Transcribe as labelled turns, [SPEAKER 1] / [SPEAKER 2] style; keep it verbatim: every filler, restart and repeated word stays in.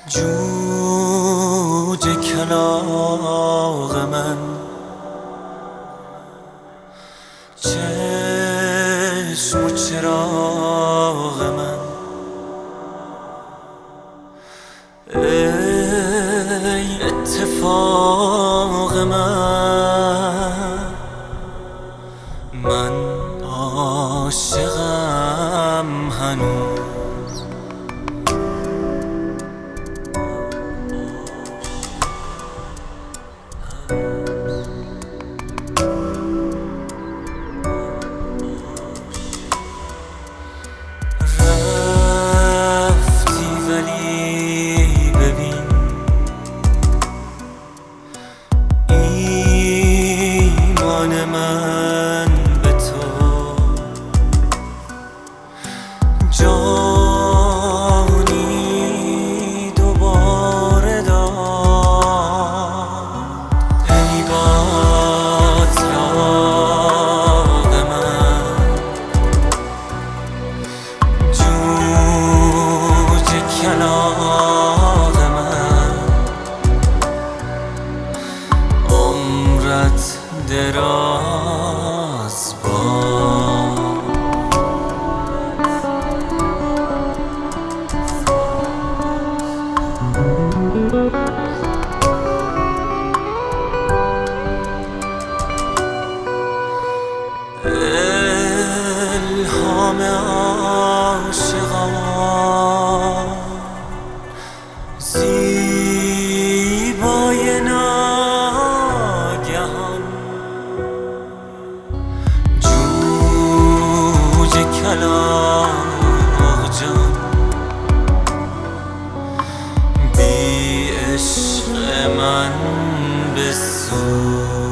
[SPEAKER 1] جوجه کلاغ من، چشم و چراغ من، ای اتفاق من، من عاشقم هنوز. من به تو جانی دوباره داد، ای باتلاق من، جوجه کلاغ من، عمرت دراز باد. الهام عاشقان، زیبای ناگهان، جوجه کلاغ جان، بی عشق من بسوز.